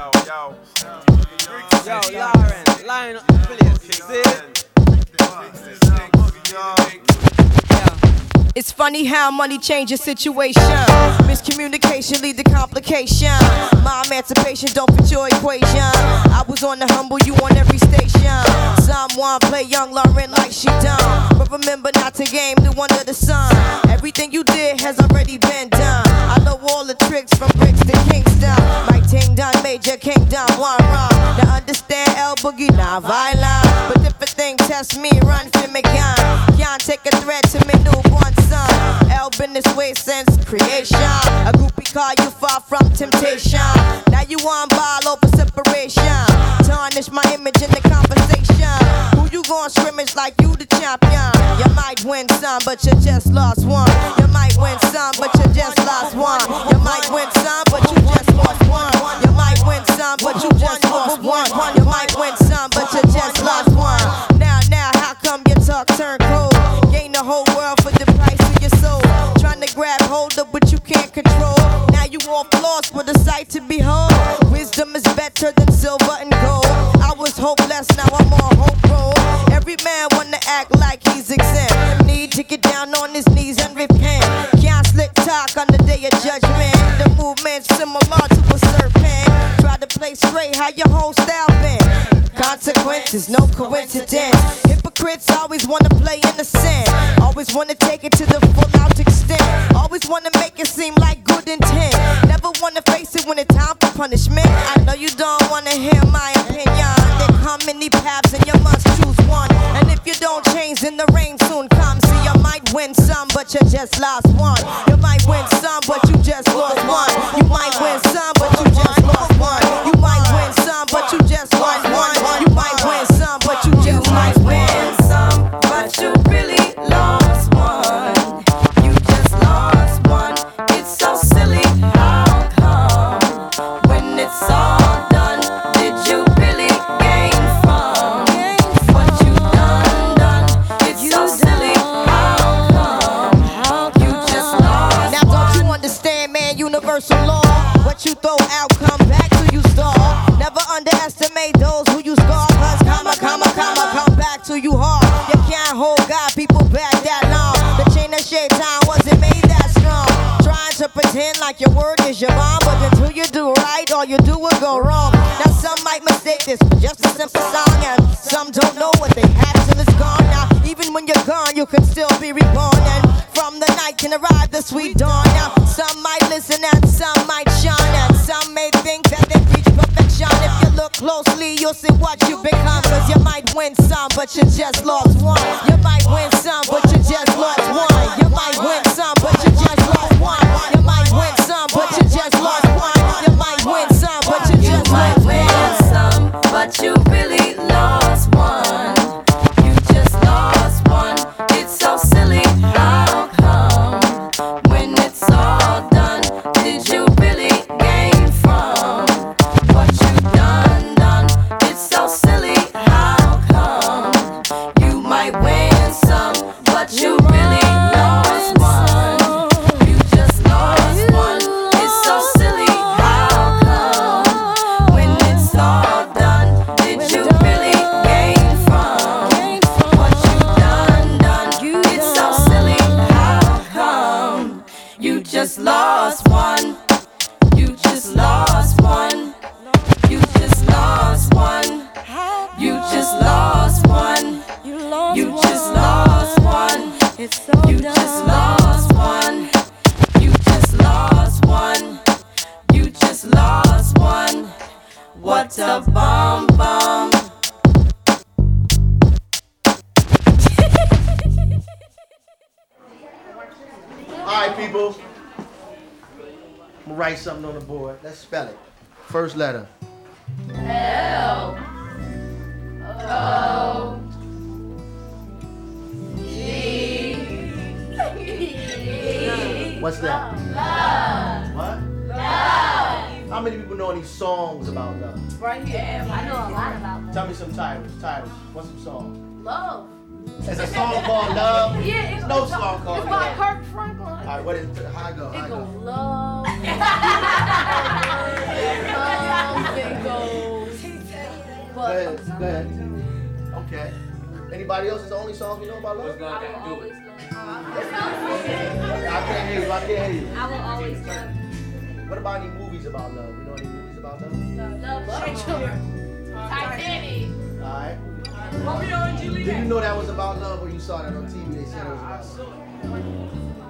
Yo, Lauren, please. It's funny how money changes situation. Miscommunication lead to complication. My emancipation don't fit your equation. I was on the humble, you on every station. Someone play young Lauren like she done, but remember not to game new under the sun. Everything you did has already been done. I know all the tricks from bricks to Kingston. My ting done, Major Kingdom, one wrong. Now understand L Boogie, not violent, but if a thing test me, run for me gun. Can't take a threat to me newborn son. L been this way since creation. A groupie call you far from temptation. Now you on ball over separation. Tarnish my image in the conversation. Who you gon' scrimmage like you the champion? You might win some, but you just lost one. You might win some, but you just lost one. You might win some, but you just lost one. You might win some, but you just lost one. You might win some, but you just lost one. Now, how come your talk turn cold? Gain the whole world for the price of your soul. Trying to grab hold of what you can't control. Now you off lost with a sight to behold. Wisdom is better than silver and gold. I was hopeless, now I'm on hope roll. Every man wanna act like he's exempt. Need to get down on his knees and repent. Can't slick talk on the day of judgment. The movement's similar to a serpent. Try to play straight, how your whole style been. Consequences, no coincidence. Hypocrites always wanna play innocent. Always wanna take it to the full out extent. Always wanna make it seem like good intent. Never wanna face it when it's time for punishment. I know you don't wanna hear my opinion. There come many paths and you must choose one. And if you don't change, then the rain soon comes. See, you might win some, but you just lost one. You might win some, but you just lost one. You might win some, but you just lost one. You might win some, but you just lost one. You might win some, but you just lost one. Some, but you really lost one. You just lost one. It's so silly. How come when it's all done, did you really gain from what you done? It's so silly. How come you just lost? Now don't you understand, man? Universal law. What you throw out, come back to you stall. Never underestimate those who you scar. Cause come back to you hard. You can't hold God, people back that long. The chain that shaped time wasn't made that strong. Trying to pretend like your word is your bond, but until you do right, all you do will go wrong. Now some might mistake this for just a simple song, and some don't know what they had till it's gone. Now even when you're gone, you can still be reborn, and from the night can arrive the sweet dawn. Now some might listen and some might shine, and some may think that they reach perfection. If you look closely, you'll see what you become. Cause you might win some, but you just lost one. You might win some, but you just lost one. You might win some, but you just lost one. You might win some, but you just lost one. You might win some, but you just might lost win one. some, but you really lost one. You just lost one. It's so silly. How come when it's all done, did you really gain from what you done? It's so silly. How come you might win some, but you really lost one? You just lost one. It's so silly. How come when it's all done, did you really gain from what you done? It's so silly. How come you just lost one? You just lost one. You just lost one. You just lost one. You just lost one. You just lost one. You just lost one. You just lost one. What a bomb bomb. Alright, people. I'm gonna write something on the board. Let's spell it. First letter. L O G. What's that? Love. What? Love. How many people know any songs about love? Right here. I know a lot about love. Tell me some titles. What's some songs? Love. There's a song called Love. Yeah, There's no song called it's by Love. Kirk Franklin. Alright, what is it? How I go? It goes love. Love. Go ahead. Okay. Anybody else? Is the only songs you know about love? I will always love you. I can't hear you. I can't hear you. I will always love you. What about any movies about love? You know any movies about love? Love Shakespeare. Titanic. Alright. Romeo and Juliet. Did you know that was about love or you saw that on TV? They said it was about love.